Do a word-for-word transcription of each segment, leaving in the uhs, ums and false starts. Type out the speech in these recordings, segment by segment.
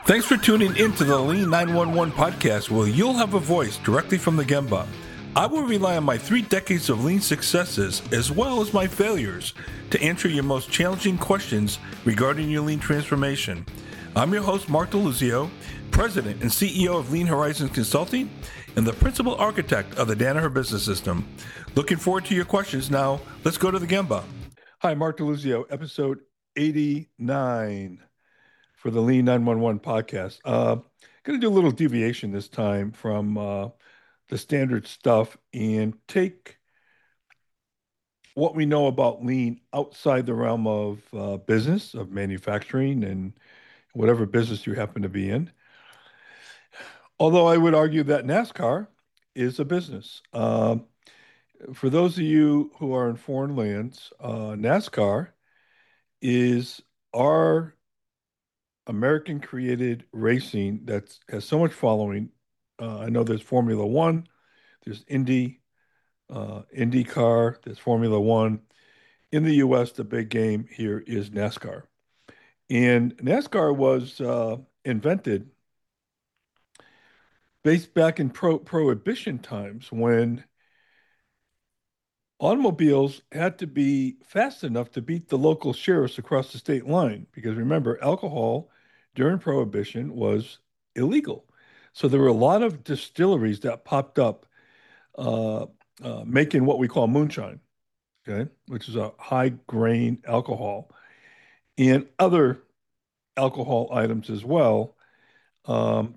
Thanks for tuning in to the Lean nine one one podcast, where you'll have a voice directly from the Gemba. I will rely on my three decades of lean successes as well as my failures to answer your most challenging questions regarding your lean transformation. I'm your host, Mark DeLuzio, President and C E O of Lean Horizons Consulting and the Principal Architect of the Danaher Business System. Looking forward to your questions. Now, let's go to the Gemba. Hi, Mark DeLuzio, episode eighty-nine. For the Lean nine one one podcast. Uh, going to do a little deviation this time from uh, the standard stuff and take what we know about lean outside the realm of uh, business, of manufacturing, and whatever business you happen to be in. Although I would argue that NASCAR is a business. Uh, for those of you who are in foreign lands, uh, NASCAR is our American created racing that has so much following. Uh, I know there's Formula One, there's Indy, uh, IndyCar, there's Formula One. In the U S, the big game here is NASCAR. And NASCAR was uh, invented based back in pro prohibition times when automobiles had to be fast enough to beat the local sheriffs across the state line. Because remember, alcohol during prohibition was illegal. So there were a lot of distilleries that popped up uh, uh, making what we call moonshine, okay, which is a high grain alcohol, and other alcohol items as well. Um,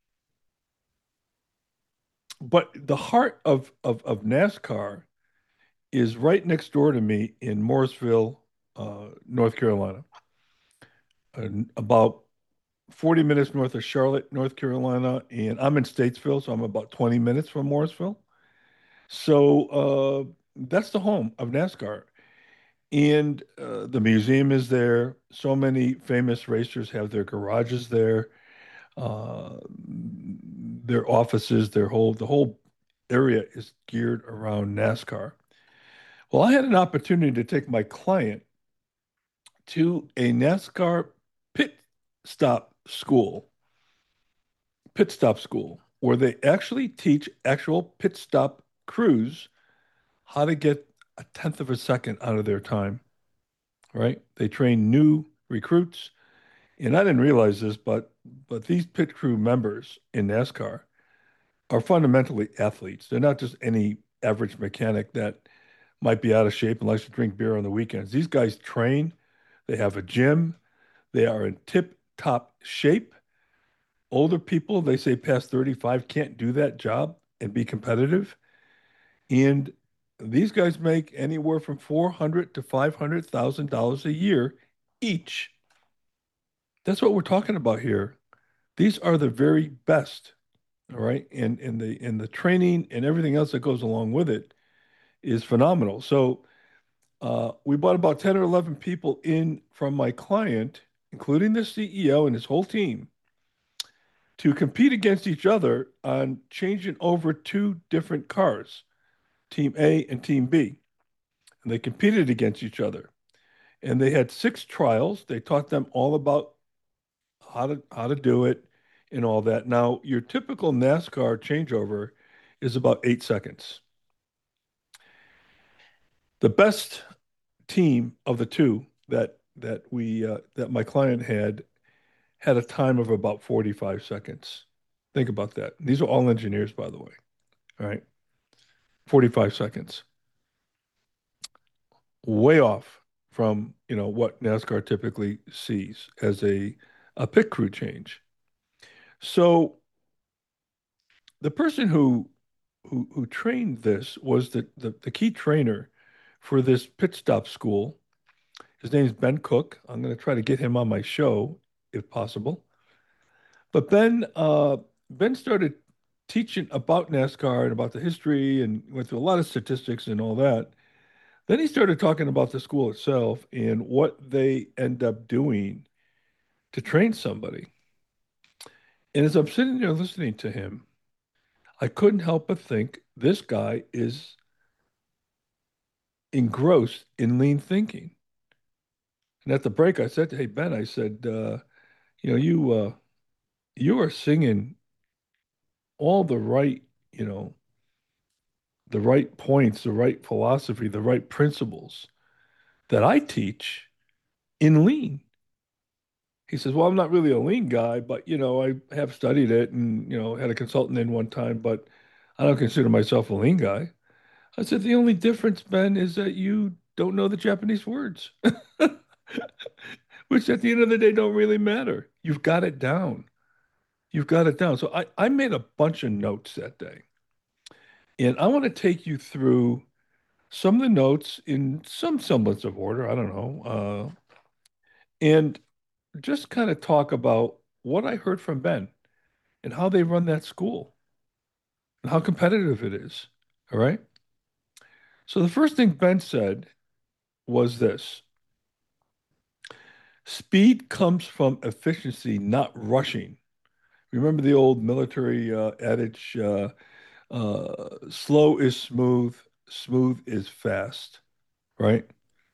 but the heart of, of, of NASCAR is right next door to me in Morrisville, uh, North Carolina, uh, about forty minutes north of Charlotte, North Carolina. And I'm in Statesville, so I'm about twenty minutes from Morrisville. So uh, that's the home of NASCAR. And uh, the museum is there. So many famous racers have their garages there, uh, their offices, their whole, the whole area is geared around NASCAR. Well, I had an opportunity to take my client to a NASCAR pit stop school, pit stop school, where they actually teach actual pit stop crews how to get a tenth of a second out of their time, right? They train new recruits. And I didn't realize this, but but these pit crew members in NASCAR are fundamentally athletes. They're not just any average mechanic that might be out of shape and likes to drink beer on the weekends. These guys train, they have a gym, they are in tip-top shape. Older people, they say past thirty-five, can't do that job and be competitive. And these guys make anywhere from four hundred to five hundred thousand dollars a year each. That's what we're talking about here. These are the very best, all right? And and the and the training and everything else that goes along with it is phenomenal. So uh, we brought about ten or eleven people in from my client, including the C E O and his whole team, to compete against each other on changing over two different cars, Team A and Team B. And they competed against each other. And they had six trials. They taught them all about how to how to do it and all that. Now, your typical NASCAR changeover is about eight seconds. The best team of the two that that we uh, that my client had had a time of about forty-five seconds. Think about that. These are all engineers, by the way. All right, forty-five seconds. Way off from, you know, what NASCAR typically sees as a a pit crew change. So the person who who who trained this was the the, the key trainer for this pit stop school. His name is Ben Cook. I'm going to try to get him on my show if possible. But Ben uh, Ben started teaching about NASCAR and about the history and went through a lot of statistics and all that. Then he started talking about the school itself and what they end up doing to train somebody. And as I'm sitting there listening to him, I couldn't help but think this guy is engrossed in lean thinking. And at the break, I said to, hey, Ben, I said, uh, you know, you uh, you are singing all the right, you know, the right points, the right philosophy, the right principles that I teach in lean. He says, well, I'm not really a lean guy, but you know, I have studied it and you know, had a consultant in one time, but I don't consider myself a lean guy. I said, the only difference, Ben, is that you don't know the Japanese words, which at the end of the day don't really matter. You've got it down. You've got it down. So I, I made a bunch of notes that day. And I want to take you through some of the notes in some semblance of order. I don't know. Uh, and just kind of talk about what I heard from Ben and how they run that school and how competitive it is. All right. So the first thing Ben said was this: speed comes from efficiency, not rushing. Remember the old military uh, adage, uh, uh, slow is smooth, smooth is fast, right?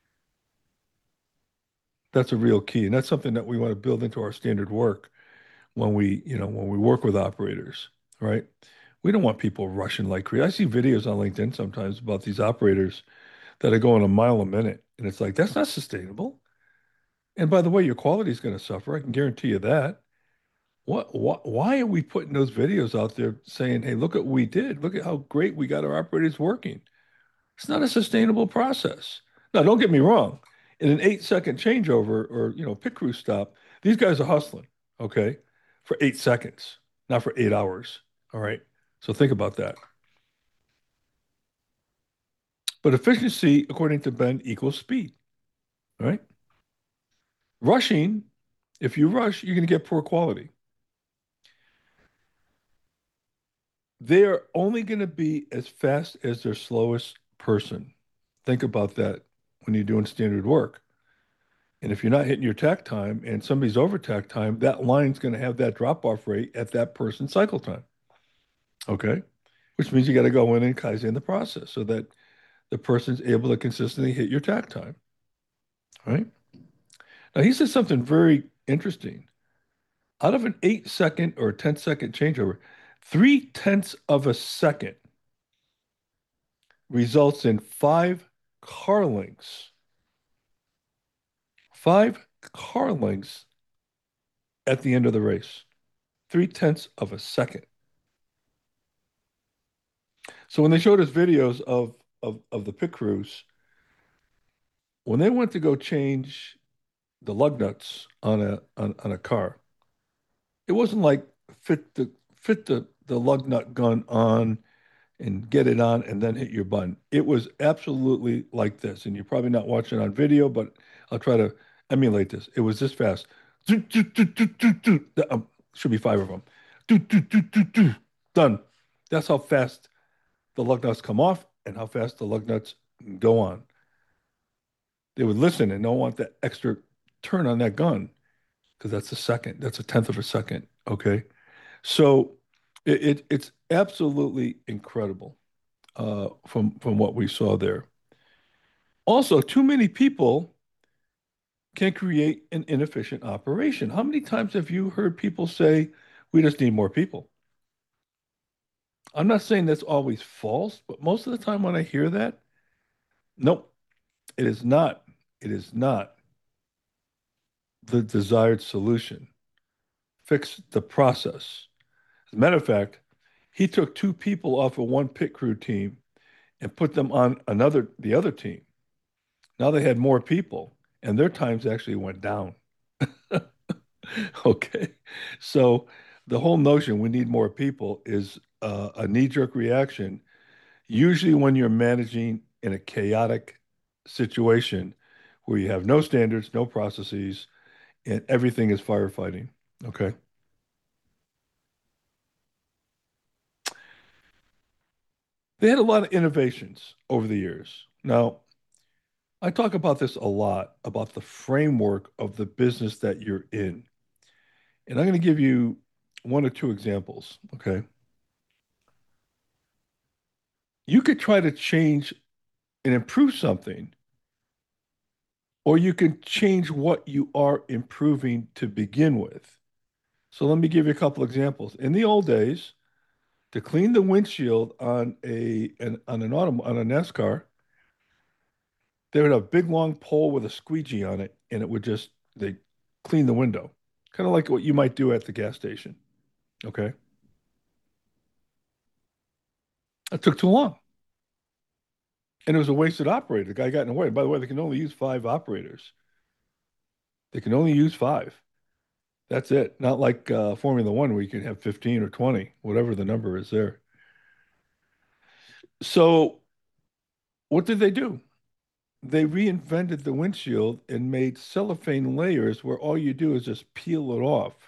That's a real key. And that's something that we want to build into our standard work when we, you know, when we work with operators, right? We don't want people rushing like crazy. I see videos on LinkedIn sometimes about these operators that are going a mile a minute. And it's like, that's not sustainable. And by the way, your quality is going to suffer. I can guarantee you that. What, what, why are we putting those videos out there saying, hey, look at what we did. Look at how great we got our operators working. It's not a sustainable process. Now, don't get me wrong. In an eight second changeover or, you know, pit crew stop, these guys are hustling, okay, for eight seconds, not for eight hours. All right. So think about that. But efficiency, according to Ben, equals speed. All right. Rushing, if you rush, you're going to get poor quality. They're only going to be as fast as their slowest person. Think about that when you're doing standard work. And if you're not hitting your tack time and somebody's over tack time, that line's going to have that drop off rate at that person's cycle time. Okay. Which means you got to go in and Kaizen the process so that the person's able to consistently hit your tack time. Right. Now, he said something very interesting. Out of an eight second or ten second changeover, three tenths of a second results in five car lengths. Five car lengths at the end of the race. Three tenths of a second. So when they showed us videos of of of the pit crews, when they went to go change the lug nuts on a on, on a car, it wasn't like fit the fit the the lug nut gun on and get it on and then hit your button. It was absolutely like this, and you're probably not watching on video, but I'll try to emulate this. It was this fast. Do, do, do, do, do, do. Um, should be five of them. Do, do, do, do, do. Done. That's how fast the lug nuts come off and how fast the lug nuts go on. They would listen and don't want that extra turn on that gun because that's a second. That's a tenth of a second. Okay. So it, it it's absolutely incredible uh, from from what we saw there. Also, too many people can create an inefficient operation. How many times have you heard people say, we just need more people? I'm not saying that's always false, but most of the time when I hear that, nope, it is not. It is not the desired solution. Fix the process. As a matter of fact, he took two people off of one pit crew team and put them on another, the other team. Now they had more people and their times actually went down. Okay. So the whole notion we need more people is uh, a knee-jerk reaction, usually when you're managing in a chaotic situation where you have no standards, no processes, and everything is firefighting. Okay. They had a lot of innovations over the years. Now, I talk about this a lot about the framework of the business that you're in. And I'm going to give you one or two examples. Okay. You could try to change and improve something, or you can change what you are improving to begin with. So let me give you a couple examples. In the old days, to clean the windshield on a an, on an auto on a NASCAR, they would have a big long pole with a squeegee on it, and it would just they clean the window, kind of like what you might do at the gas station. Okay, it took too long, and it was a wasted operator. The guy got in the way. By the way, they can only use five operators. They can only use five. That's it. Not like uh, Formula One where you can have fifteen or twenty, whatever the number is there. So what did they do? They reinvented the windshield and made cellophane layers where all you do is just peel it off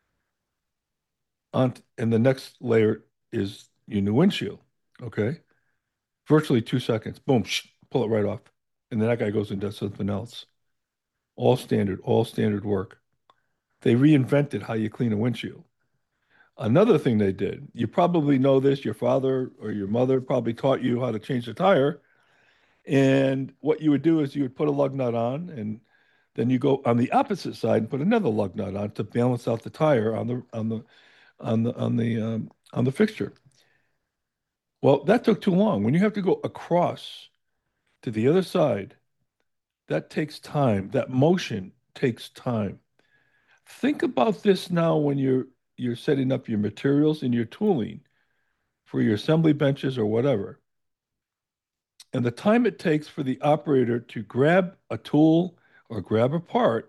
on, and the next layer is your new windshield. Okay. Virtually two seconds. Boom, shh, pull it right off. And then that guy goes and does something else. All standard, all standard work. They reinvented how you clean a windshield. Another thing they did, you probably know this, your father or your mother probably taught you how to change the tire. And what you would do is you would put a lug nut on, and then you go on the opposite side and put another lug nut on to balance out the tire on the on the on the on the um, on the fixture. Well, that took too long. When you have to go across to the other side, that takes time. That motion takes time. Think about this now when you're you're setting up your materials and your tooling for your assembly benches or whatever. And the time it takes for the operator to grab a tool or grab a part,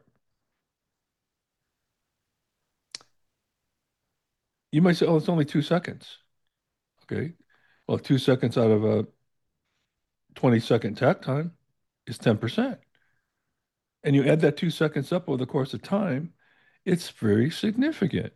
you might say, oh, it's only two seconds. Okay. Well, two seconds out of a twenty second takt time is ten percent. And you add that two seconds up over the course of time, it's very significant.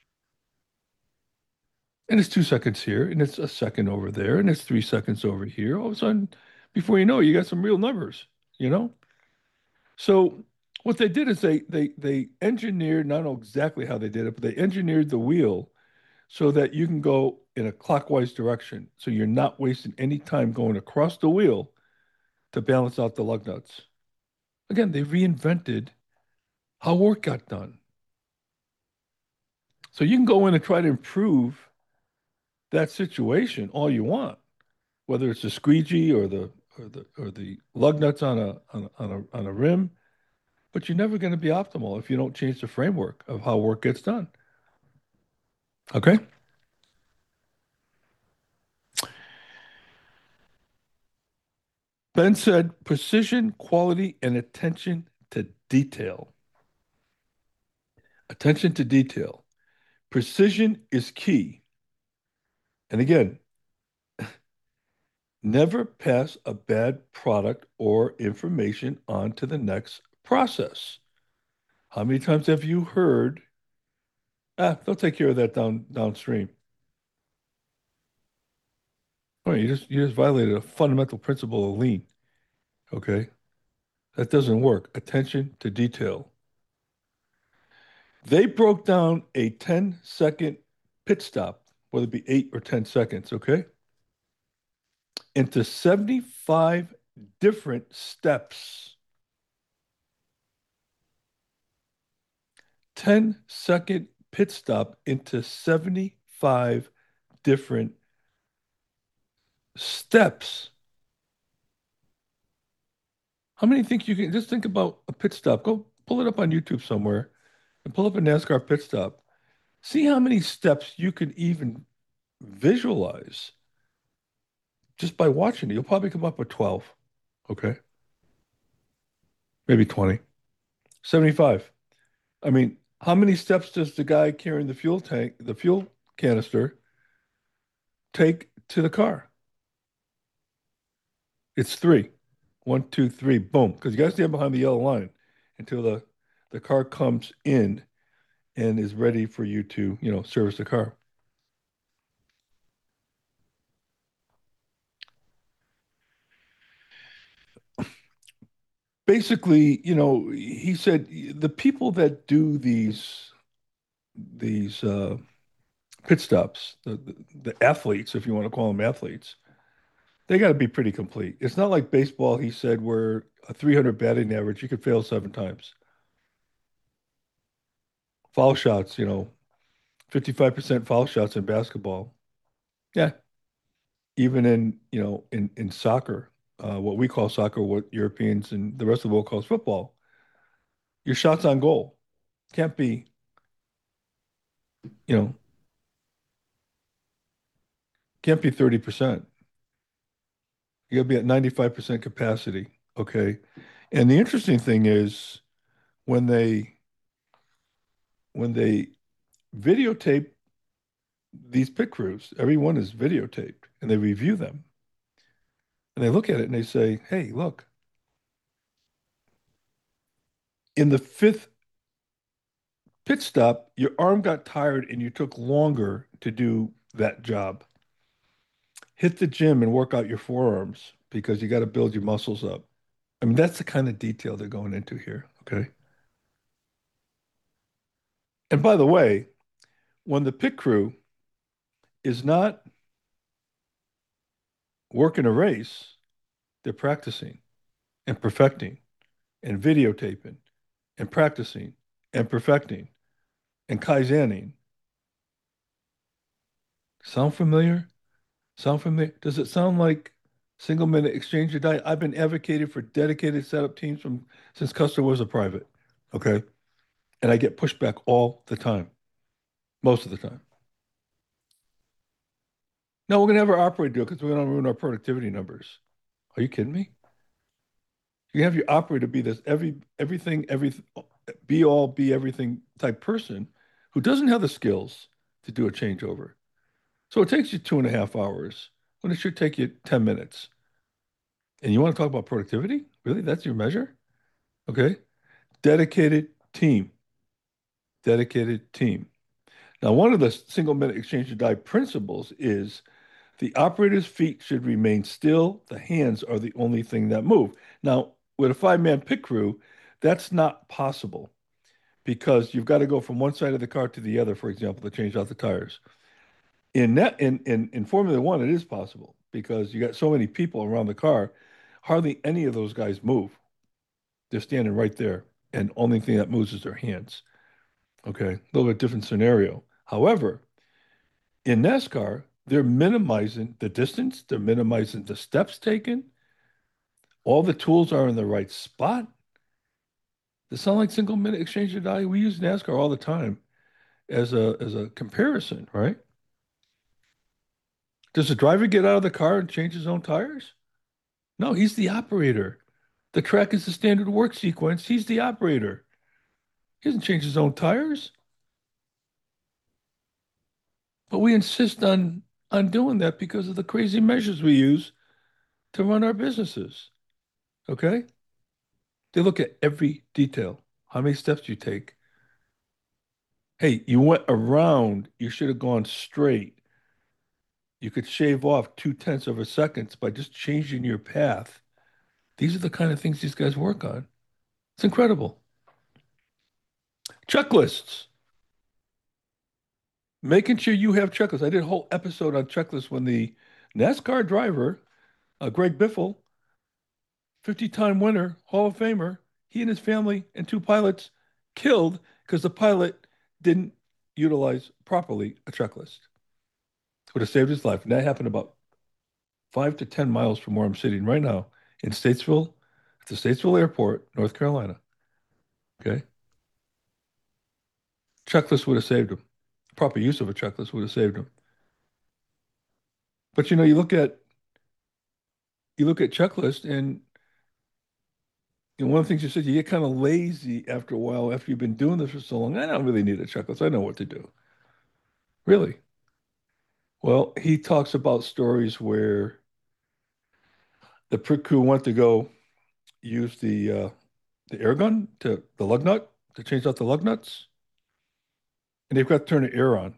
And it's two seconds here, and it's a second over there, and it's three seconds over here. All of a sudden, before you know it, you got some real numbers, you know? So what they did is they they they engineered, I don't know exactly how they did it, but they engineered the wheel so that you can go in a clockwise direction. So you're not wasting any time going across the wheel to balance out the lug nuts. Again, they reinvented how work got done. So you can go in and try to improve that situation all you want, whether it's the squeegee or the or the or the lug nuts on a on a on a, on a rim, but you're never going to be optimal if you don't change the framework of how work gets done. Okay? Ben said precision, quality, and attention to detail. Attention to detail. Precision is key. And again, never pass a bad product or information on to the next process. How many times have you heard, ah, they'll take care of that down downstream? Oh, you just you just violated a fundamental principle of lean. Okay. That doesn't work. Attention to detail. They broke down a ten second pit stop, whether it be eight or ten seconds, okay, into seventy-five different steps. ten second pit stop into seventy-five different steps. How many think you can just think about a pit stop? Go pull it up on YouTube somewhere and pull up a NASCAR pit stop. See how many steps you can even visualize just by watching it. You'll probably come up with twelve. Okay. Maybe twenty. seventy-five. I mean, how many steps does the guy carrying the fuel tank, the fuel canister, take to the car? It's three. One, two, three, boom. Because you got to stand behind the yellow line until the the car comes in and is ready for you to, you know, service the car. Basically, you know, he said the people that do these these uh, pit stops, the, the the athletes, if you want to call them athletes, they got to be pretty complete. It's not like baseball, he said, where a three hundred batting average, you could fail seven times. Foul shots, you know. fifty-five percent foul shots in basketball. Yeah, even in, you know, in in soccer, uh, what we call soccer, what Europeans and the rest of the world calls football, your shots on goal can't be, you know, can't be thirty percent. You got to be at ninety-five percent capacity. Okay. And the interesting thing is when they when they videotape these pit crews, everyone is videotaped and they review them and they look at it and they say, hey, look, in the fifth pit stop, your arm got tired and you took longer to do that job. Hit the gym and work out your forearms because you got to build your muscles up. I mean, that's the kind of detail they're going into here. Okay. And by the way, when the pit crew is not working a race, they're practicing and perfecting and videotaping and practicing and perfecting and kaizening. Sound familiar? Sound familiar? Does it sound like single minute exchange of data? I've been advocating for dedicated setup teams from since Custer was a private. Okay. And I get pushback all the time, most of the time. No, we're gonna have our operator do it because we're gonna ruin our productivity numbers. Are you kidding me? You have your operator be this every everything, every be all, be everything type person who doesn't have the skills to do a changeover. So it takes you two and a half hours when it should take you ten minutes. And you want to talk about productivity? Really? That's your measure? Okay. Dedicated team. Dedicated team. Now, one of the single minute exchange of die principles is the operator's feet should remain still. The hands are the only thing that move. Now, with a five-man pit crew, that's not possible because you've got to go from one side of the car to the other, for example, to change out the tires. In that in in in Formula One, it is possible because you got so many people around the car, hardly any of those guys move. They're standing right there, and only thing that moves is their hands. Okay, a little bit different scenario. However, in NASCAR, they're minimizing the distance, they're minimizing the steps taken. All the tools are in the right spot. They sound like single minute exchange of value. We use NASCAR all the time as a as a comparison, right? Does the driver get out of the car and change his own tires? No, he's the operator. The track is the standard work sequence. He's the operator. He doesn't change his own tires. But we insist on on doing that because of the crazy measures we use to run our businesses. Okay? They look at every detail. How many steps you take. Hey, you went around. You should have gone straight. You could shave off two tenths of a second by just changing your path. These are the kind of things these guys work on. It's incredible. Checklists. Making sure you have checklists. I did a whole episode on checklists when the NASCAR driver, uh, Greg Biffle, fifty-time winner, Hall of Famer, he and his family and two pilots killed because the pilot didn't utilize properly a checklist. Would have saved his life. And that happened about five to ten miles from where I'm sitting right now in Statesville, at the Statesville Airport, North Carolina. Okay. Checklist would have saved him. Proper use of a checklist would have saved him. But you know, you look at you look at checklist and you know, one of the things you said, you get kind of lazy after a while after you've been doing this for so long. I don't really need a checklist. I know what to do. Really? Well, he talks about stories where the pit crew went to go use the uh, the air gun to the lug nut to change out the lug nuts, and they've got to turn the air on.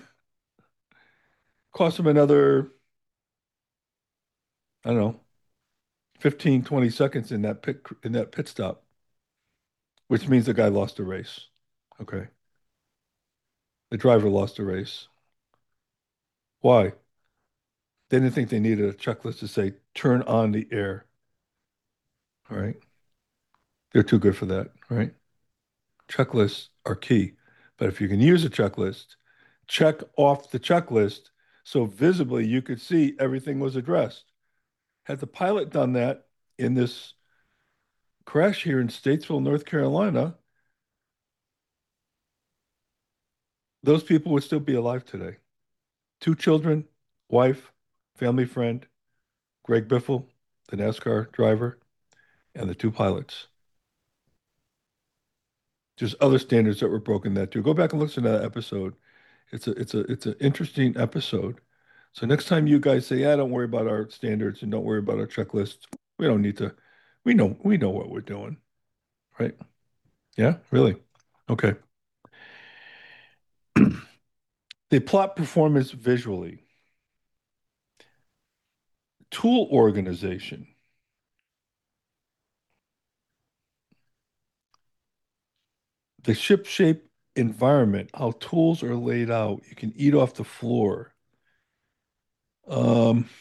Cost them another, I don't know, fifteen, twenty seconds in that pit in that pit stop, which means the guy lost the race. Okay. The driver lost the race. Why? They didn't think they needed a checklist to say turn on the air. All right. They're too good for that, right? Checklists are key. But if you can use a checklist, check off the checklist so visibly you could see everything was addressed. Had the pilot done that in this crash here in Statesville, North Carolina, those people would still be alive today. Two children, wife, family friend, Greg Biffle, the NASCAR driver, and the two pilots. There's other standards that were broken that too. Go back and listen to that episode. It's a it's a it's an interesting episode. So next time you guys say, yeah, don't worry about our standards and don't worry about our checklists, we don't need to. We know we know what we're doing, right? Yeah, really. Okay. They plot performance visually. Tool organization. The ship shape environment, how tools are laid out. You can eat off the floor. Um,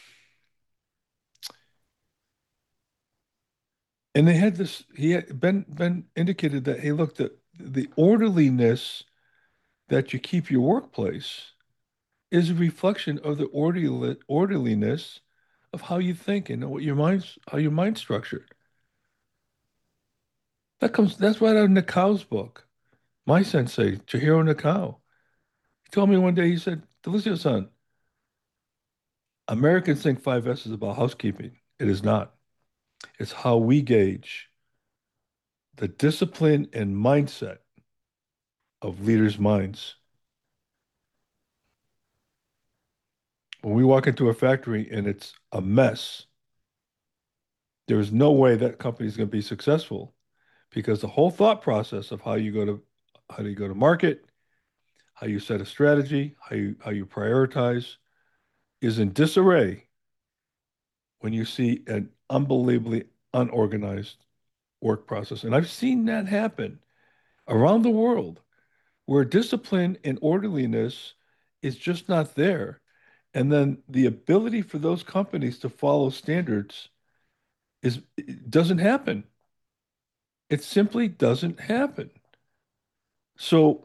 and they had this, he had Ben Ben indicated that, hey, look, the the orderliness that you keep your workplace is a reflection of the orderly, orderliness of how you think and what your mind's how your mind's structured. That comes that's right out of Nakau's book. My sensei, Chihiro Nakao. He told me one day, he said, Delicio-san, Americans think five S is about housekeeping. It is not. It's how we gauge the discipline and mindset of leaders' minds. When we walk into a factory and it's a mess, there's no way that company is going to be successful because the whole thought process of how you go to how do you go to market, how you set a strategy, how you how you prioritize is in disarray when you see an unbelievably unorganized work process. And I've seen that happen around the world where discipline and orderliness is just not there. And then the ability for those companies to follow standards is it doesn't happen. It simply doesn't happen. So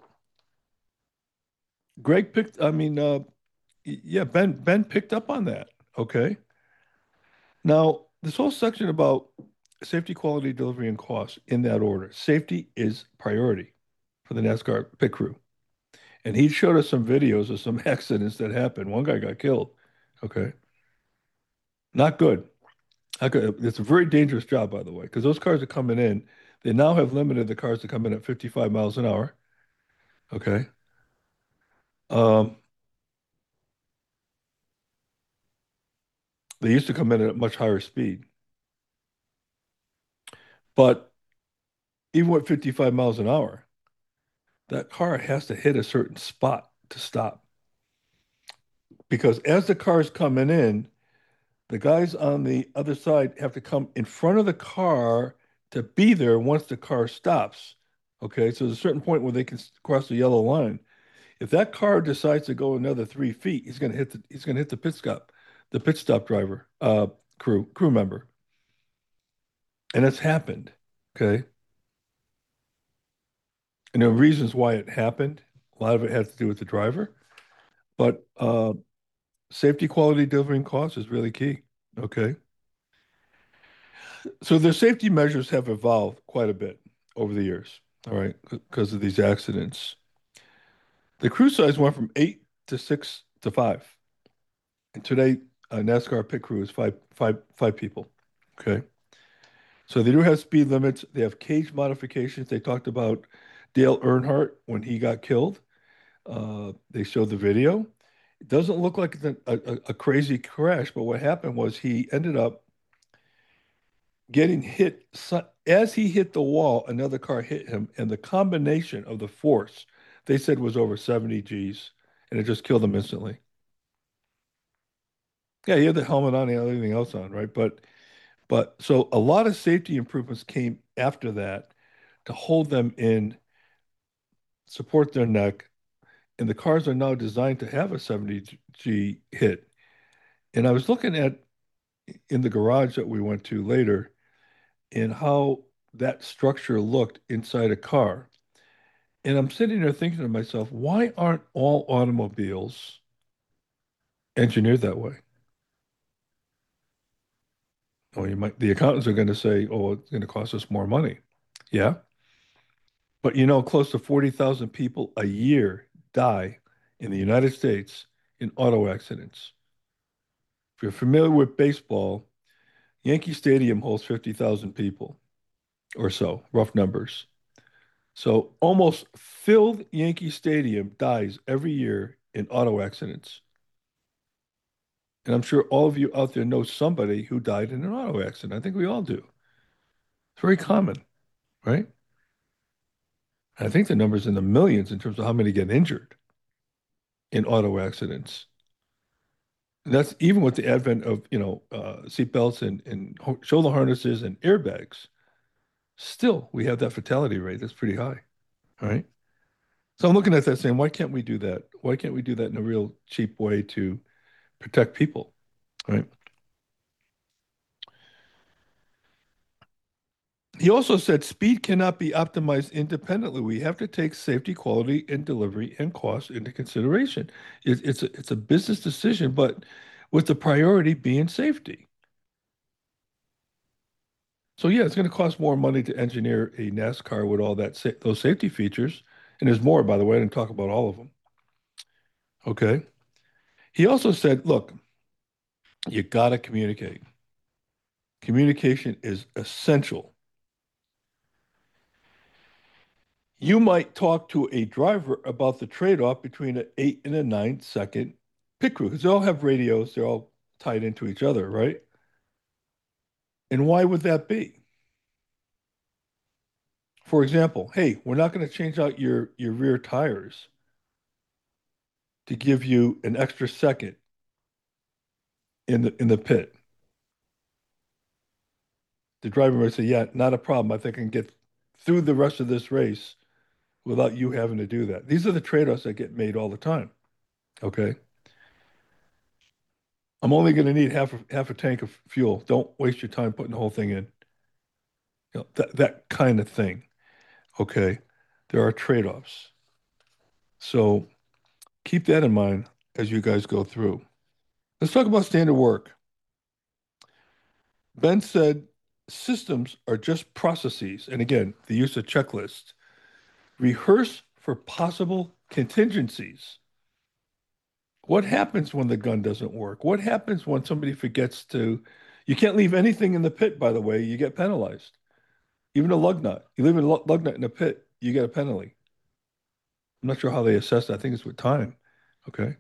Greg picked, I mean, uh, yeah, Ben Ben picked up on that. Okay. Now, this whole section about safety, quality, delivery, and cost in that order. Safety is priority for the NASCAR pit crew. And he showed us some videos of some accidents that happened. One guy got killed. Okay. Not good. Not good. It's a very dangerous job, by the way, because those cars are coming in. They now have limited the cars to come in at fifty-five miles an hour. Okay. Um, they used to come in at a much higher speed. But even with fifty-five miles an hour, that car has to hit a certain spot to stop. Because as the car's coming in, the guys on the other side have to come in front of the car to be there once the car stops. Okay, so there's a certain point where they can cross the yellow line. If that car decides to go another three feet, he's gonna hit the he's gonna hit the pit stop, the pit stop driver, uh, crew crew member, and it's happened. Okay, and there are reasons why it happened. A lot of it has to do with the driver, but uh, safety, quality, delivery, and cost is really key. Okay. So the safety measures have evolved quite a bit over the years, all right, because of these accidents. The crew size went from eight to six to five. And today, a NASCAR pit crew is five, five, five people. Okay. So they do have speed limits. They have cage modifications. They talked about Dale Earnhardt when he got killed. Uh, they showed the video. It doesn't look like a, a, a crazy crash, but what happened was he ended up getting hit as he hit the wall, another car hit him, and the combination of the force they said was over seventy G's, and it just killed him instantly. Yeah, he had the helmet on, he had everything else on, right? But but so a lot of safety improvements came after that to hold them in, support their neck, and the cars are now designed to have a seventy G hit. And I was looking at in the garage that we went to later and how that structure looked inside a car. And I'm sitting there thinking to myself, why aren't all automobiles engineered that way? Well, you might, the accountants are going to say, oh, it's going to cost us more money. Yeah. But you know, close to forty thousand people a year die in the United States in auto accidents. If you're familiar with baseball, Yankee Stadium holds fifty thousand people or so, rough numbers. So almost filled Yankee Stadium dies every year in auto accidents. And I'm sure all of you out there know somebody who died in an auto accident. I think we all do. It's very common, right? I think the number's in the millions in terms of how many get injured in auto accidents. And that's even with the advent of, you know, uh, seatbelts and, and shoulder harnesses and airbags. Still, we have that fatality rate that's pretty high, right? So I'm looking at that saying, why can't we do that? Why can't we do that in a real cheap way to protect people, right? He also said speed cannot be optimized independently. We have to take safety, quality, and delivery and cost into consideration. It, it's a, it's a business decision, but with the priority being safety. So yeah, it's going to cost more money to engineer a NASCAR with all that sa those safety features, and there's more, by the way. I didn't talk about all of them. Okay. He also said, look, you got to communicate. Communication is essential. You might talk to a driver about the trade-off between an eight and a nine second pit crew because they all have radios, they're all tied into each other, right? And why would that be? For example, hey, we're not going to change out your your rear tires to give you an extra second in the in the pit. The driver might say, yeah, not a problem. I think I can get through the rest of this race without you having to do that. These are the trade-offs that get made all the time. Okay. I'm only going to need half a, half a tank of fuel. Don't waste your time putting the whole thing in. You know, that that kind of thing. Okay. There are trade-offs. So keep that in mind as you guys go through. Let's talk about standard work. Ben said systems are just processes. And again, the use of checklists. Rehearse for possible contingencies. What happens when the gun doesn't work? What happens when somebody forgets to? You can't leave anything in the pit, by the way, you get penalized. Even a lug nut. You leave a lug nut in a pit, you get a penalty. I'm not sure how they assess that. I think it's with time. Okay.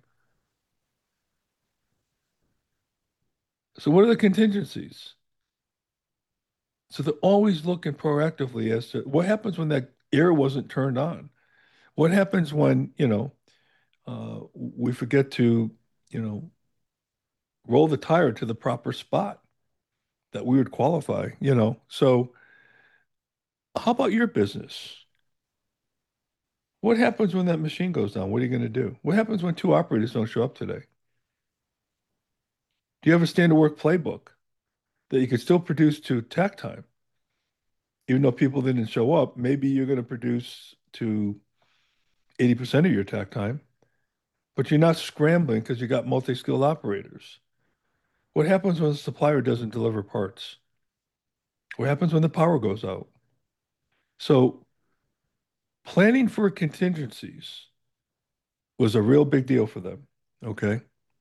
So what are the contingencies? So they're always looking proactively as to what happens when that air wasn't turned on. What happens when, you know, uh, we forget to, you know, roll the tire to the proper spot that we would qualify, you know. So how about your business? What happens when that machine goes down? What are you going to do? What happens when two operators don't show up today? Do you have a standard work playbook that you could still produce to tack time? Even though people didn't show up, maybe you're going to produce to eighty percent of your tack time, but you're not scrambling because you got multi-skilled operators. What happens when the supplier doesn't deliver parts? What happens when the power goes out? So planning for contingencies was a real big deal for them. Okay.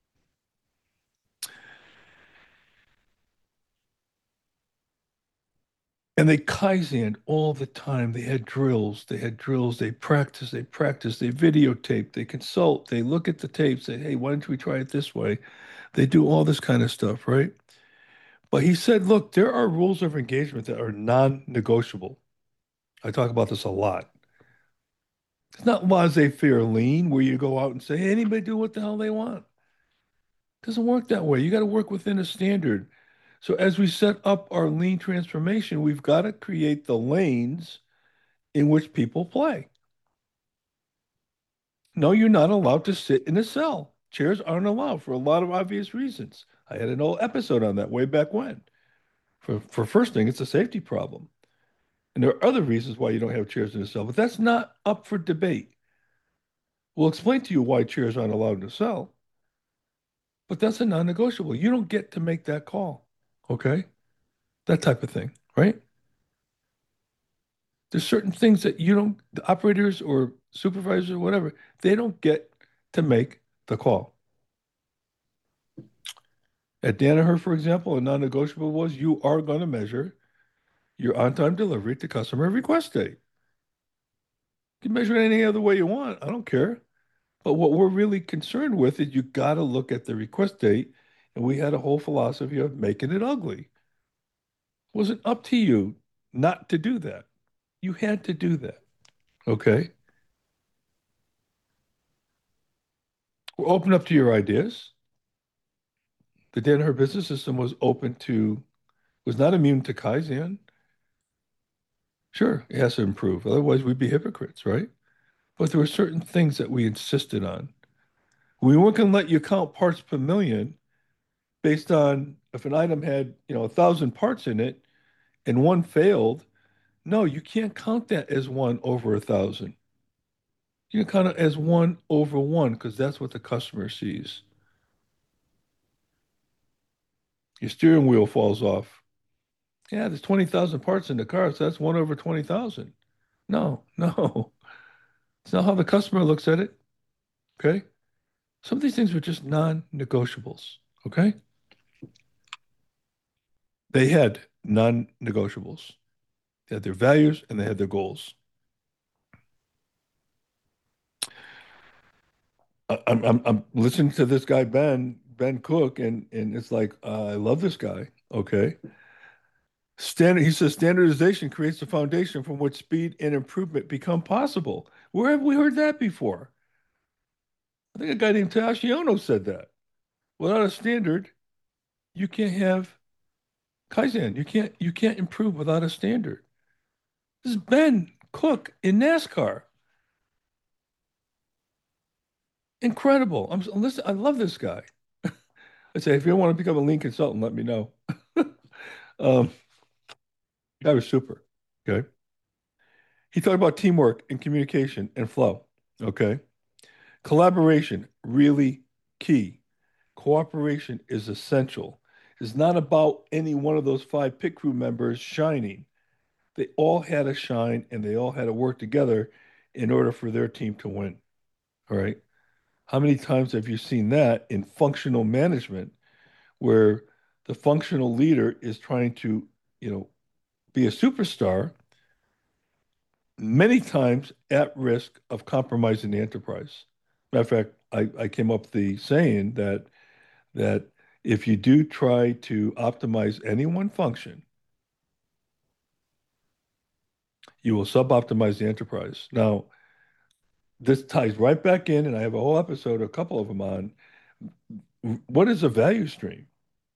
And they Kaizened all the time. They had drills. They had drills. They practice. They practice. They videotape. They consult. They look at the tape. Say, hey, why don't we try it this way? They do all this kind of stuff, right? But he said, look, there are rules of engagement that are non-negotiable. I talk about this a lot. It's not laissez-faire lean where you go out and say, hey, anybody do what the hell they want. It doesn't work that way. You got to work within a standard. So as we set up our lean transformation, we've got to create the lanes in which people play. No, you're not allowed to sit in a cell. Chairs aren't allowed for a lot of obvious reasons. I had an old episode on that way back when. For for first thing, it's a safety problem. And there are other reasons why you don't have chairs in the cell, but that's not up for debate. We'll explain to you why chairs aren't allowed to sell, but that's a non-negotiable. You don't get to make that call. Okay? That type of thing, right? There's certain things that you don't, the operators or supervisors or whatever, they don't get to make the call. At Danaher, for example, a non-negotiable was you are going to measure your on-time delivery to customer request date. You can measure it any other way you want. I don't care. But what we're really concerned with is you got to look at the request date, and we had a whole philosophy of making it ugly. It wasn't up to you not to do that. You had to do that. Okay. We're open up to your ideas. The Danaher business system was open to, was not immune to Kaizen. Sure, it has to improve. Otherwise, we'd be hypocrites, right? But there were certain things that we insisted on. We weren't going to let you count parts per million based on if an item had, you know, a thousand parts in it and one failed. No, you can't count that as one over a thousand. You can count it as one over one because that's what the customer sees. Your steering wheel falls off. Yeah, there's twenty thousand parts in the car, so that's one over twenty thousand. No, no. It's not how the customer looks at it. Okay. Some of these things were just non-negotiables. Okay. They had non-negotiables. They had their values and they had their goals. I, I'm, I'm, I'm listening to this guy, Ben, Ben Cook, and, and it's like, uh, I love this guy. Okay. Standard, he says standardization creates the foundation from which speed and improvement become possible. Where have we heard that before? I think a guy named Takashi Ono said that. Without a standard, you can't have Kaizen. You can't you can't improve without a standard. This is Ben Cook in NASCAR. Incredible. I'm listen, I love this guy. I say if you want to become a lean consultant, let me know. Um, guy was super. Okay. He thought about teamwork and communication and flow. Okay. Collaboration, really key. Cooperation is essential. It's not about any one of those five pit crew members shining. They all had to shine and they all had to work together in order for their team to win. All right. How many times have you seen that in functional management where the functional leader is trying to, you know, be a superstar, many times at risk of compromising the enterprise? Matter of fact, I, I came up with the saying that that if you do try to optimize any one function, you will sub-optimize the enterprise. Now, this ties right back in, and I have a whole episode, a couple of them on what is a value stream?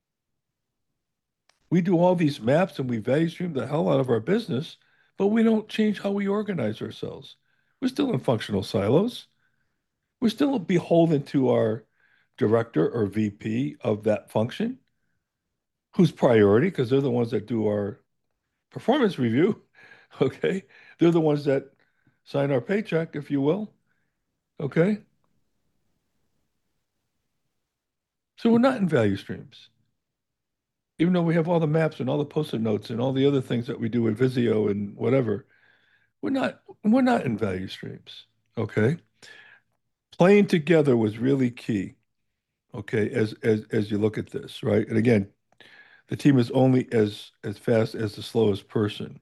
We do all these maps and we value stream the hell out of our business, but we don't change how we organize ourselves. We're still in functional silos. We're still beholden to our director or V P of that function, whose priority, because they're the ones that do our performance review. Okay. They're the ones that sign our paycheck, if you will. Okay. So we're not in value streams, even though we have all the maps and all the post-it notes and all the other things that we do with Visio and whatever. We're not we're not in value streams. Okay. Playing together was really key. Okay, as as as you look at this, right? And again, the team is only as as fast as the slowest person.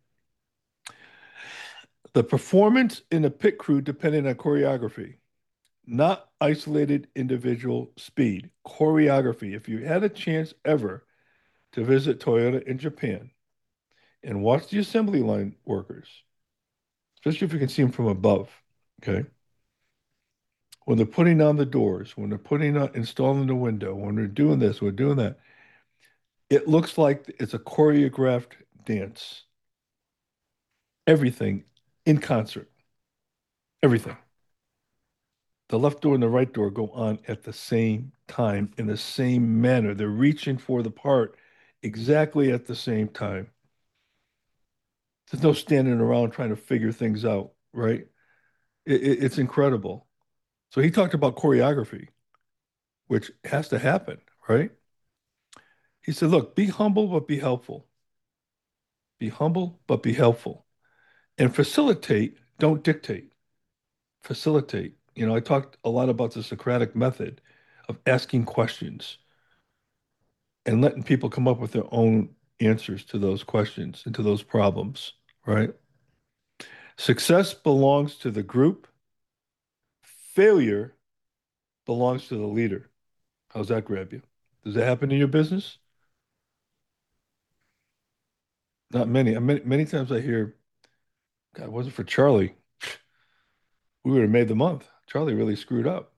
The performance in a pit crew depended on choreography, not isolated individual speed. Choreography. If you had a chance ever to visit Toyota in Japan and watch the assembly line workers, especially if you can see them from above, okay? When they're putting on the doors, when they're putting on, installing the window, when they're doing this, we're doing that, it looks like it's a choreographed dance. Everything in concert, everything. The left door and the right door go on at the same time in the same manner. They're reaching for the part exactly at the same time. There's no standing around trying to figure things out, right? It, it, it's incredible. So he talked about choreography, which has to happen, right? He said, look, be humble, but be helpful. Be humble, but be helpful. And facilitate, don't dictate. Facilitate. You know, I talked a lot about the Socratic method of asking questions and letting people come up with their own answers to those questions and to those problems, right? Success belongs to the group, failure belongs to the leader. How's that grab you? Does that happen in your business? Not many. I many, many times I hear, God, it wasn't for Charlie, we would have made the month. Charlie really screwed up.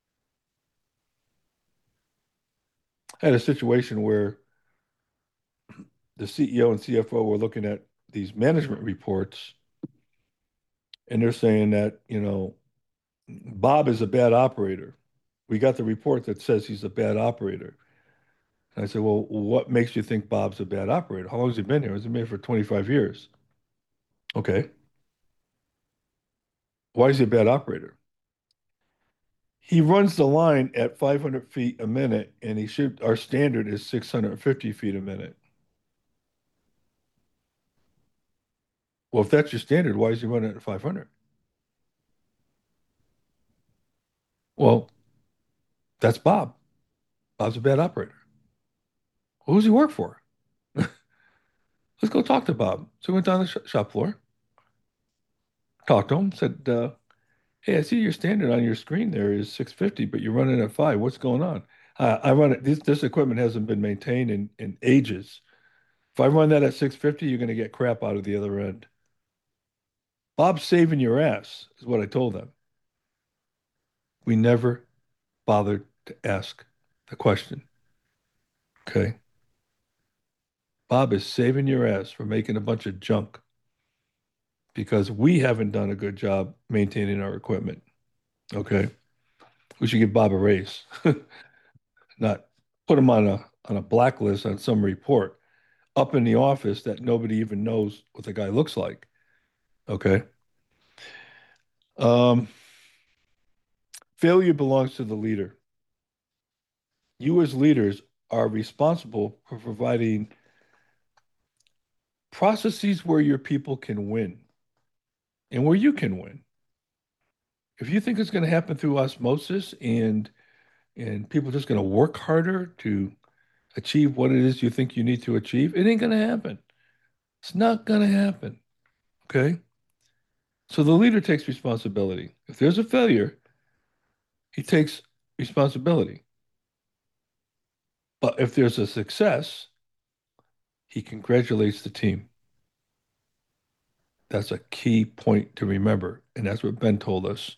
I had a situation where the C E O and C F O were looking at these management reports and they're saying that, you know, Bob is a bad operator. We got the report that says he's a bad operator. And I said, well, what makes you think Bob's a bad operator? How long has he been here? He's been here for twenty-five years. Okay. Why is he a bad operator? He runs the line at five hundred feet a minute, and he should, our standard is six hundred fifty feet a minute. Well, if that's your standard, why is he running at five hundred? Well, that's Bob. Bob's a bad operator. Well, who's he work for? Let's go talk to Bob. So we went down the sh shop floor, talked to him, said, uh, hey, I see your standard on your screen there is six fifty, but you're running at five. What's going on? Uh, I run it. This, this equipment hasn't been maintained in, in ages. If I run that at six fifty, you're going to get crap out of the other end. Bob's saving your ass, is what I told them. We never bothered to ask the question. Okay. Bob is saving your ass for making a bunch of junk because we haven't done a good job maintaining our equipment. Okay. We should give Bob a raise, not put him on a on a blacklist on some report up in the office that nobody even knows what the guy looks like. Okay. Um, Failure belongs to the leader. You as leaders are responsible for providing processes where your people can win and where you can win. If you think it's going to happen through osmosis and and people just going to work harder to achieve what it is you think you need to achieve, it ain't going to happen. It's not going to happen. Okay? So the leader takes responsibility. If there's a failure, he takes responsibility. But if there's a success, he congratulates the team. That's a key point to remember. And that's what Ben told us.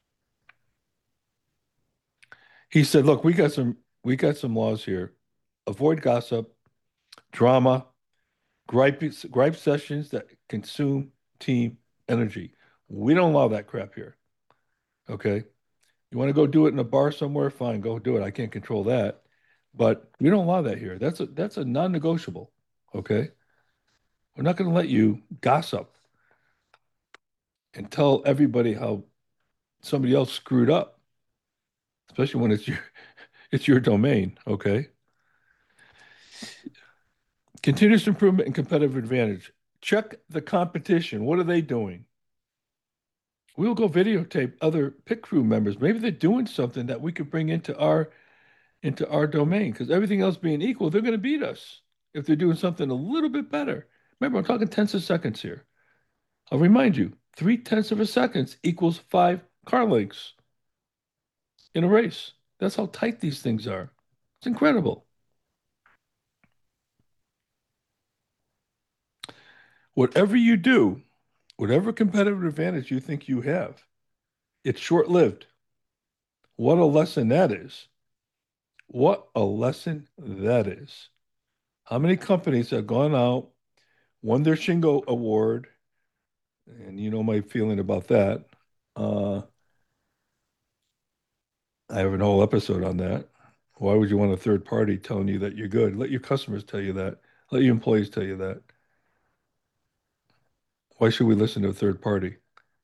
He said, look, we got some we got some laws here. Avoid gossip, drama, gripe gripe sessions that consume team energy. We don't allow that crap here. Okay. You want to go do it in a bar somewhere? Fine, go do it. I can't control that. But we don't allow that here. That's a that's a non-negotiable. Okay. We're not going to let you gossip and tell everybody how somebody else screwed up, especially when it's your it's your domain. Okay. Continuous improvement and competitive advantage. Check the competition. What are they doing? We'll go videotape other pit crew members. Maybe they're doing something that we could bring into our into our domain because everything else being equal, they're going to beat us if they're doing something a little bit better. Remember, I'm talking tenths of seconds here. I'll remind you, three tenths of a second equals five car lengths in a race. That's how tight these things are. It's incredible. Whatever you do, whatever competitive advantage you think you have, it's short-lived. What a lesson that is. What a lesson that is. How many companies have gone out, won their Shingo Award, and you know my feeling about that. Uh, I have an whole episode on that. Why would you want a third party telling you that you're good? Let your customers tell you that. Let your employees tell you that. Why should we listen to a third party?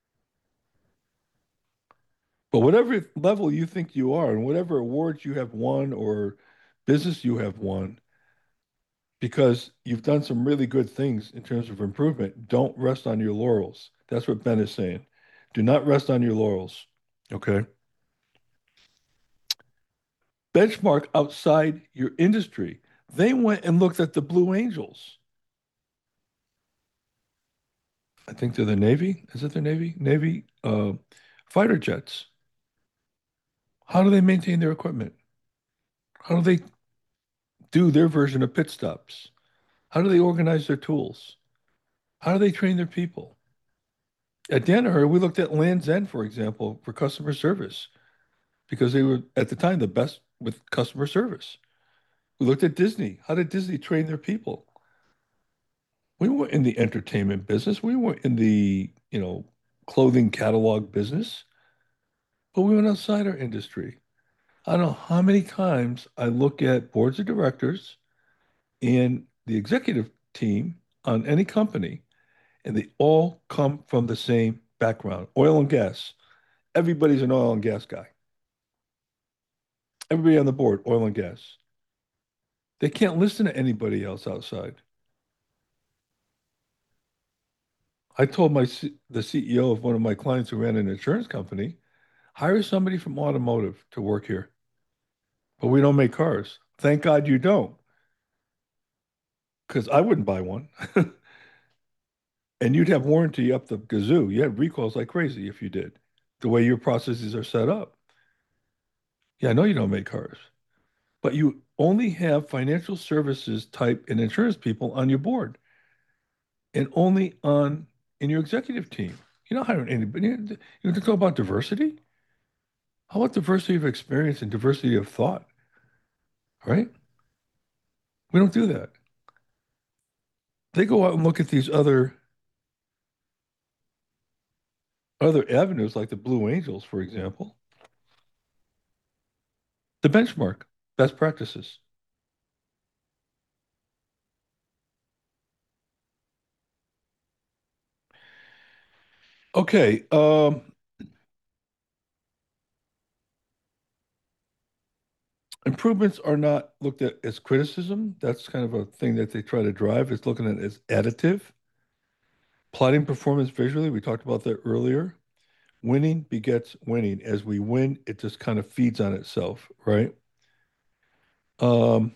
But whatever level you think you are, and whatever awards you have won or business you have won, because you've done some really good things in terms of improvement, don't rest on your laurels. That's what Ben is saying. Do not rest on your laurels. Okay. Benchmark outside your industry. They went and looked at the Blue Angels. I think they're the Navy. Is it the Navy? Navy uh, fighter jets. How do they maintain their equipment? How do they do their version of pit stops? How do they organize their tools? How do they train their people? At Danaher, we looked at Land's End, for example, for customer service because they were at the time the best with customer service. We looked at Disney. How did Disney train their people? We weren't in the entertainment business. We weren't in the, you know, clothing catalog business, but we went outside our industry. I don't know how many times I look at boards of directors and the executive team on any company, and they all come from the same background, oil and gas. Everybody's an oil and gas guy. Everybody on the board, oil and gas. They can't listen to anybody else outside. I told my C the C E O of one of my clients who ran an insurance company, hire somebody from automotive to work here, but we don't make cars. Thank God you don't, because I wouldn't buy one. And you'd have warranty up the gazoo. You had recalls like crazy if you did, the way your processes are set up. Yeah, I know you don't make cars, but you only have financial services type and insurance people on your board and only on in your executive team. You're not hiring anybody. You know, to talk about diversity. How about diversity of experience and diversity of thought, right? We don't do that. They go out and look at these other other avenues like the Blue Angels, for example, the benchmark, best practices. Okay, um, improvements are not looked at as criticism. That's kind of a thing that they try to drive. It's looking at it as additive. Plotting performance visually, we talked about that earlier. Winning begets winning. As we win, it just kind of feeds on itself, right? Um,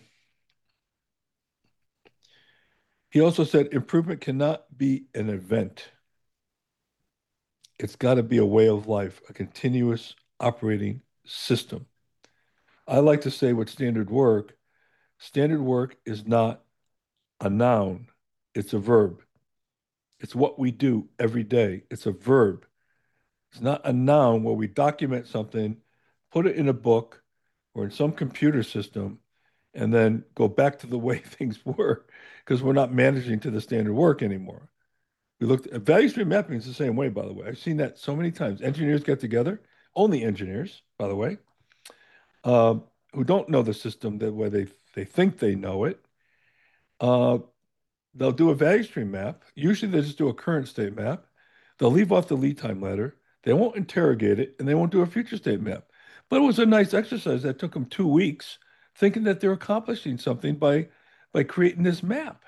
he also said improvement cannot be an event. It's got to be a way of life, a continuous operating system. I like to say with standard work, standard work is not a noun, it's a verb. It's what we do every day. It's a verb. It's not a noun where we document something, put it in a book or in some computer system, and then go back to the way things were because we're not managing to the standard work anymore. We looked at value stream mapping is the same way, by the way. I've seen that so many times. Engineers get together, only engineers, by the way, um, who don't know the system the way they they think they know it. Uh, they'll do a value stream map. Usually they just do a current state map. They'll leave off the lead time ladder. They won't interrogate it, and they won't do a future state map. But it was a nice exercise that took them two weeks, thinking that they're accomplishing something by by creating this map.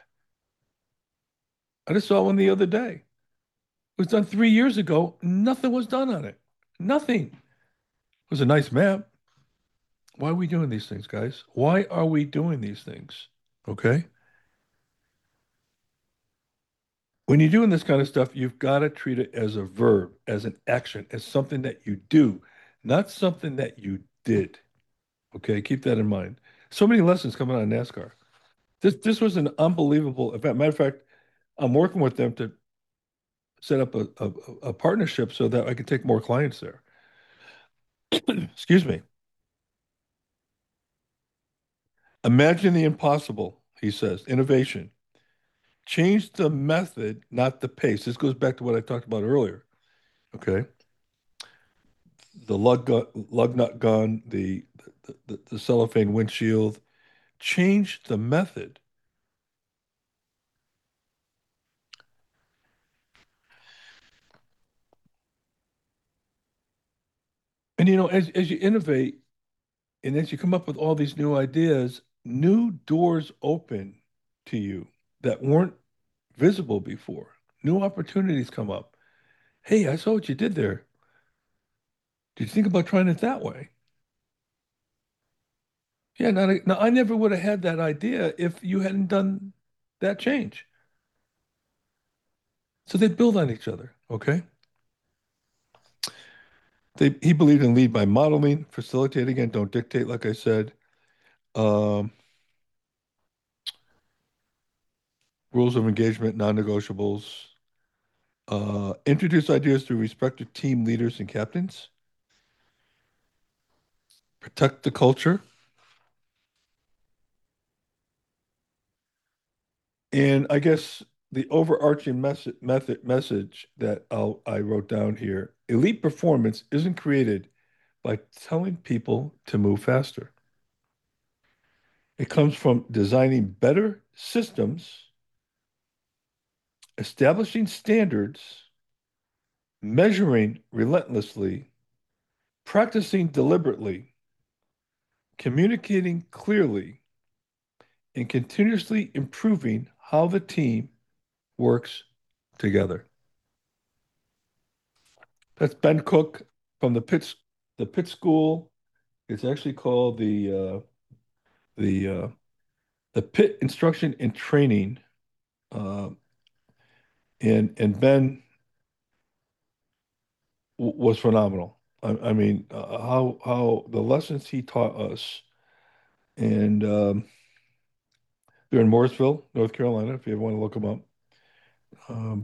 I just saw one the other day. It was done three years ago. Nothing was done on it. Nothing. It was a nice map. Why are we doing these things, guys? Why are we doing these things? Okay. When you're doing this kind of stuff, you've got to treat it as a verb, as an action, as something that you do, not something that you did. Okay, keep that in mind. So many lessons coming out of NASCAR. This this was an unbelievable event. Matter of fact, I'm working with them to set up a, a, a partnership so that I can take more clients there. Excuse me. Imagine the impossible, he says. Innovation. Change the method, not the pace. This goes back to what I talked about earlier. Okay. The lug gun, lug nut gun, the, the, the, the cellophane windshield. Change the method. And you know, as as you innovate and as you come up with all these new ideas, new doors open to you that weren't visible before. New opportunities come up. Hey, I saw what you did there. Did you think about trying it that way? Yeah, now, now I never would have had that idea if you hadn't done that change. So they build on each other, okay? They, he believed in lead by modeling, facilitating and don't dictate, like I said. Um, rules of engagement, non-negotiables. Uh, introduce ideas through respect to team leaders and captains. Protect the culture. And I guess the overarching message method message that I'll, I wrote down here, elite performance isn't created by telling people to move faster. It comes from designing better systems, establishing standards, measuring relentlessly, practicing deliberately, communicating clearly, and continuously improving how the team works together. That's Ben Cook from the Pitt the Pitt School. It's actually called the uh, the uh, the Pitt Instruction and Training. Uh, and and Ben w was phenomenal. I, I mean, uh, how how the lessons he taught us, and um, they're in Mooresville, North Carolina. If you ever want to look them up, um,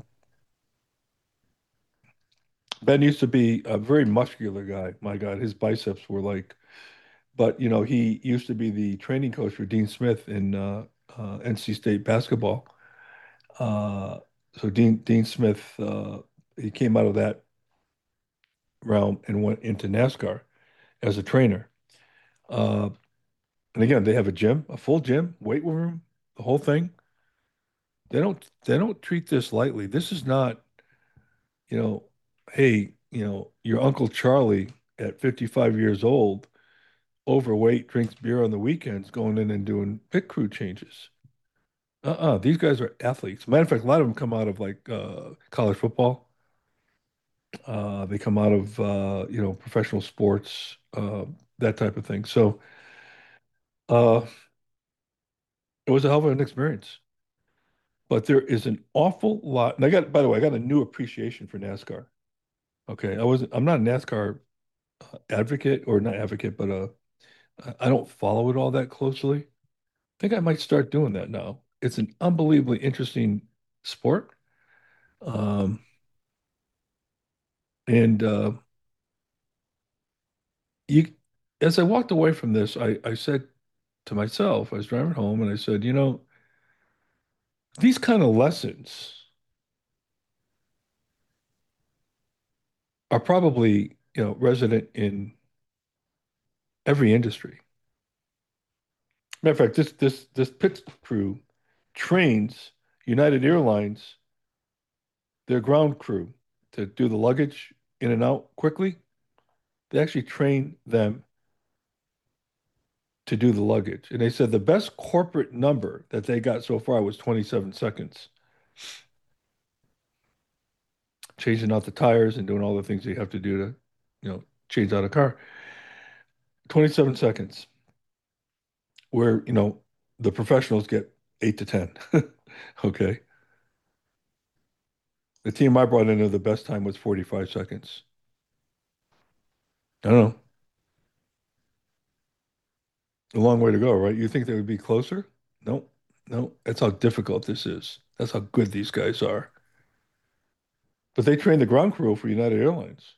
Ben used to be a very muscular guy. My God, his biceps were like. But you know, he used to be the training coach for Dean Smith in uh, uh, N C State basketball. Uh, so Dean Dean Smith, uh, he came out of that realm and went into NASCAR as a trainer. Uh, and again, they have a gym, a full gym, weight room, the whole thing. They don't they don't treat this lightly. This is not, you know, hey, you know, your Uncle Charlie at fifty-five years old, overweight, drinks beer on the weekends, going in and doing pit crew changes. Uh-uh, these guys are athletes. Matter of fact, a lot of them come out of like uh, college football. Uh, they come out of uh, you know, professional sports, uh, that type of thing. So uh, it was a hell of an experience. But there is an awful lot. And I got, by the way, I got a new appreciation for NASCAR. Okay, I wasn't. I'm not a NASCAR uh, advocate or not advocate, but uh, I I don't follow it all that closely. I think I might start doing that now. It's an unbelievably interesting sport. Um, and uh, you, as I walked away from this, I, I said to myself, I was driving home and I said, you know, these kind of lessons are probably, you know, resident in every industry. Matter of fact, this this this pit crew trains United Airlines, their ground crew, to do the luggage in and out quickly. They actually train them to do the luggage. And they said the best corporate number that they got so far was twenty-seven seconds, changing out the tires and doing all the things you have to do to, you know, change out a car. twenty-seven seconds, where, you know, the professionals get eight to ten. Okay. The team I brought in, the best time was forty-five seconds. I don't know. A long way to go, right? You think they would be closer? No, no. That's how difficult this is. That's how good these guys are. But they train the ground crew for United Airlines.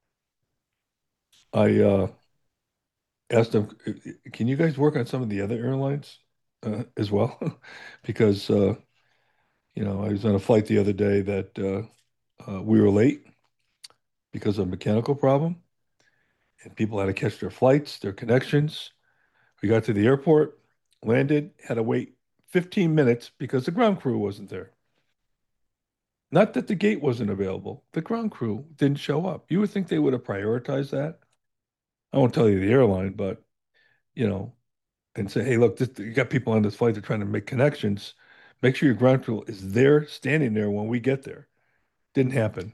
I uh, asked them, can you guys work on some of the other airlines uh, as well? Because, uh, you know, I was on a flight the other day that uh, uh, we were late because of a mechanical problem, and people had to catch their flights, their connections. We got to the airport, landed, had to wait fifteen minutes because the ground crew wasn't there. Not that the gate wasn't available. The ground crew didn't show up. You would think they would have prioritized that. I won't tell you the airline, but you know, and say, hey, look, this, you got people on this flight that are trying to make connections. Make sure your ground crew is there, standing there when we get there. Didn't happen.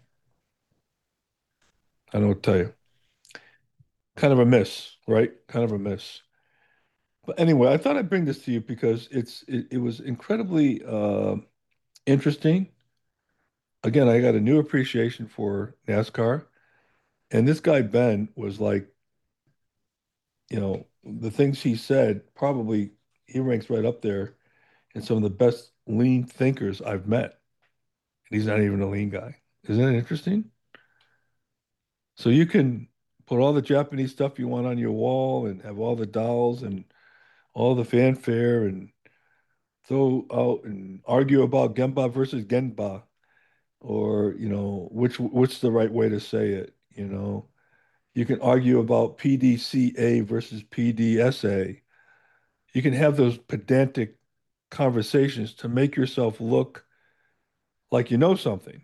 I don't know what to tell you. Kind of a miss, right? Kind of a miss. But anyway, I thought I'd bring this to you because it's it, it was incredibly uh, interesting. Again, I got a new appreciation for NASCAR, and this guy Ben was like, you know, the things he said probably he ranks right up there in some of the best lean thinkers I've met. And he's not even a lean guy. Isn't it interesting? So you can put all the Japanese stuff you want on your wall and have all the dolls and all the fanfare and throw out and argue about Genba versus Genba, or you know which what's the right way to say it. You know, you can argue about P D C A versus P D S A. You can have those pedantic conversations to make yourself look like you know something.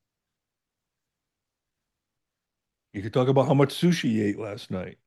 You could talk about how much sushi you ate last night.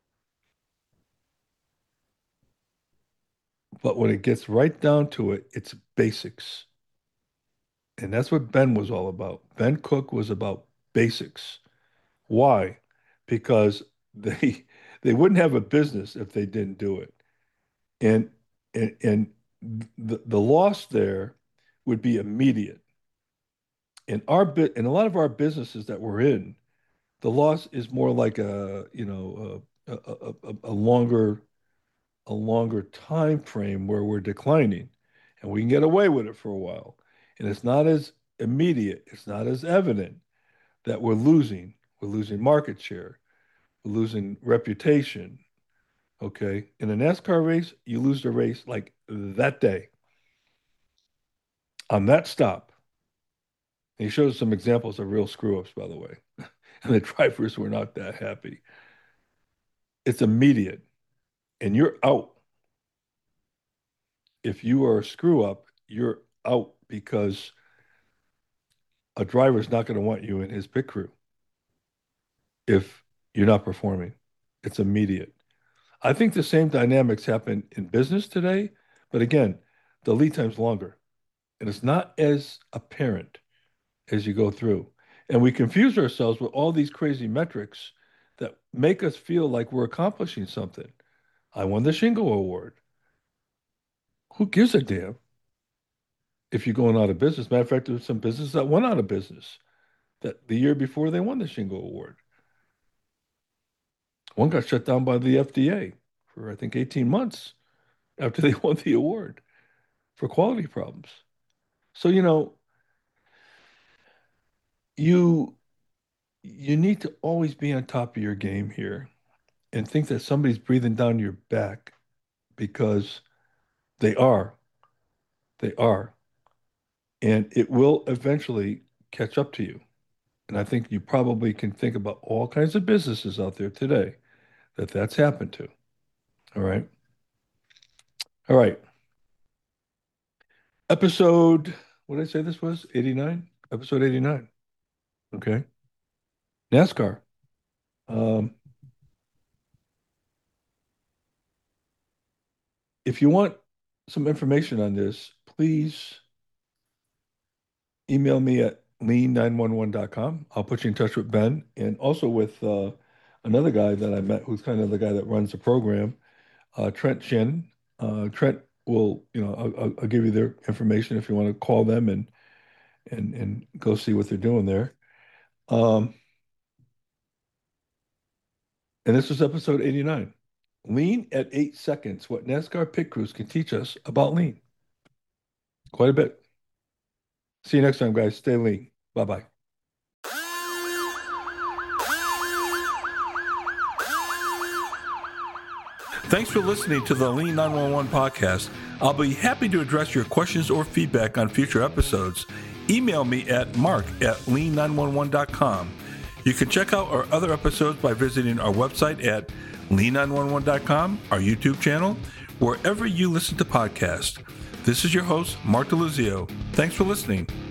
But when it gets right down to it, it's basics. And that's what Ben was all about. Ben Cook was about basics. Why? Because they they wouldn't have a business if they didn't do it. And and, and the, the loss there would be immediate. In our bit in a lot of our businesses that we're in, the loss is more like a, you know, a, a, a, a longer a longer time frame where we're declining and we can get away with it for a while. And it's not as immediate, it's not as evident that we're losing. We're losing market share, we're losing reputation. Okay. In a NASCAR race, you lose the race like that day on that stop. And he shows some examples of real screw ups, by the way. And the drivers were not that happy. It's immediate and you're out. If you are a screw up, you're out because a driver is not going to want you in his pit crew if you're not performing. It's immediate. I think the same dynamics happen in business today, but again, the lead time's longer and it's not as apparent as you go through. And we confuse ourselves with all these crazy metrics that make us feel like we're accomplishing something. I won the Shingo Award. Who gives a damn if you're going out of business? Matter of fact, there was some businesses that went out of business that the year before they won the Shingo Award. One got shut down by the F D A for, I think, eighteen months after they won the award for quality problems. So, you know, you you need to always be on top of your game here and think that somebody's breathing down your back because they are. They are. And it will eventually catch up to you. And I think you probably can think about all kinds of businesses out there today that that's happened to. All right. All right. Episode, what did I say this was? eighty-nine? Episode eighty-nine. Okay. NASCAR. Um, if you want some information on this, please email me at lean nine one one dot com. I'll put you in touch with Ben and also with uh, another guy that I met who's kind of the guy that runs the program, uh, Trent Shannon. Uh, Trent will, you know, I'll, I'll, I'll give you their information if you want to call them and and and go see what they're doing there. Um, and this was episode eighty-nine. Lean at eight seconds, what NASCAR pit crews can teach us about lean. Quite a bit. See you next time, guys. Stay lean. Bye bye. Thanks for listening to the Lean nine one one podcast. I'll be happy to address your questions or feedback on future episodes. Email me at mark at lean nine one one dot com. You can check out our other episodes by visiting our website at lean nine one one dot com, our YouTube channel, wherever you listen to podcasts. This is your host, Mark DeLuzio. Thanks for listening.